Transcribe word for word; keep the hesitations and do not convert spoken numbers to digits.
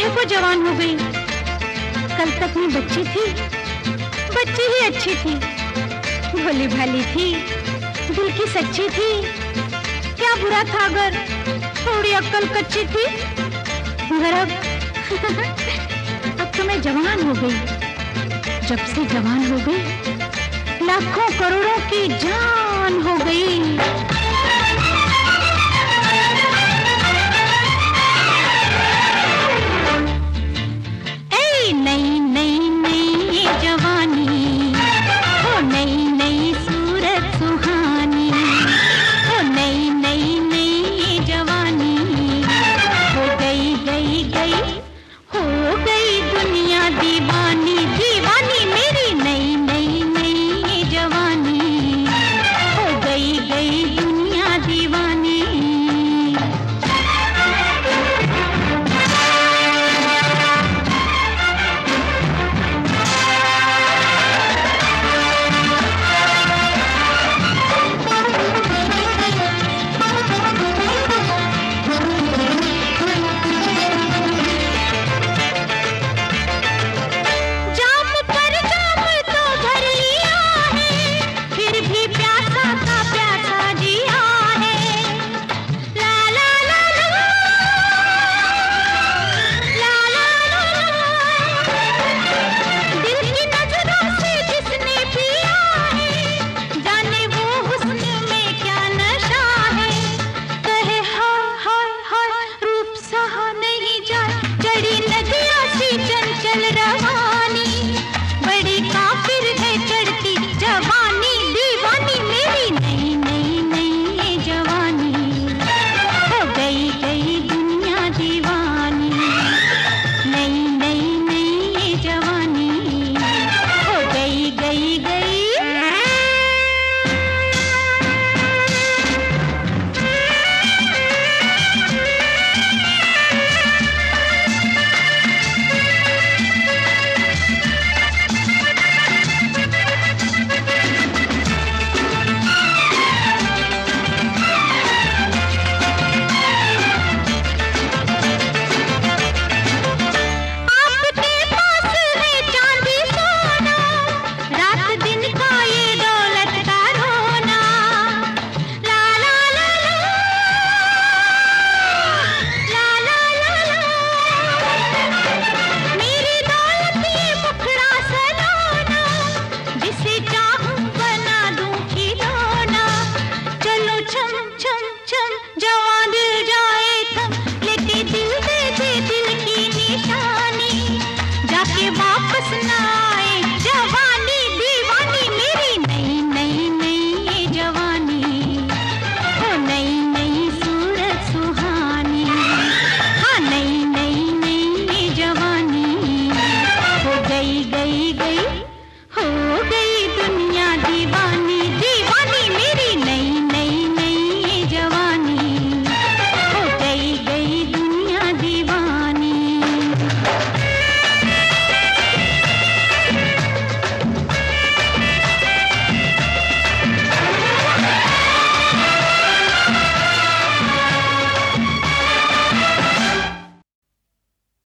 काहे को जवान हो गई? कल तक मैं बच्ची थी, बच्ची ही अच्छी थी, भोली भाली थी, दिल की सच्ची थी। क्या बुरा था अगर थोड़ी अक्ल कच्ची थी? मगर अब अब तो मैं जवान हो गई। जब से जवान हो गई, लाखों करोड़ों की जान हो गई। नई नई नई जवानी, हो नई नई सूरत सुहानी, हो नई नई नई जवानी, हो गई गई गई हो गई दुनिया दीवानी, दीवानी मेरी नई नई नई जवानी, हो गई गई दुनिया दीवानी। वापस ना